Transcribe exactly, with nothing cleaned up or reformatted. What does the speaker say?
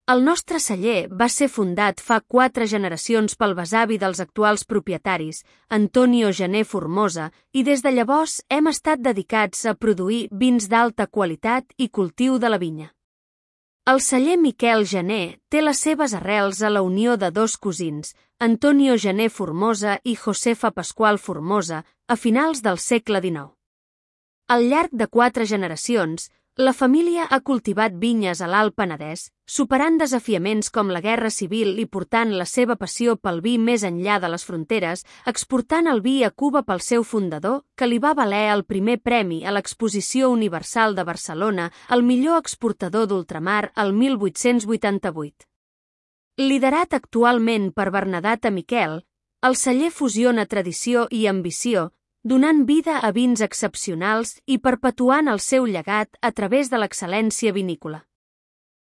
El nostre celler va ser fundat fa quatre generacions pel besavi dels actuals propietaris, Antonio Gené Formosa, i des de llavors hem estat dedicats a produir vins d'alta qualitat i cultiu de la vinya. El celler Miquel Gené té les seves arrels a la unió de dos cosins, Antonio Gené Formosa i Josefa Pascual Formosa, a finals del segle dinou. Al llarg de quatre generacions, la família ha cultivat vinyes a l'Alt Penedès, superant desafiaments com la Guerra Civil i portant la seva passió pel vi més enllà de les fronteres, exportant el vi a Cuba pel seu fundador, que li va valer el primer premi a l'Exposició Universal de Barcelona al millor exportador d'ultramar el mil vuit-cents vuitanta-vuit. Liderat actualment per Bernadette Miquel, el celler fusiona tradició i ambició, donant vida a vins excepcionals i perpetuant el seu llegat a través de l'excel·lència vinícola.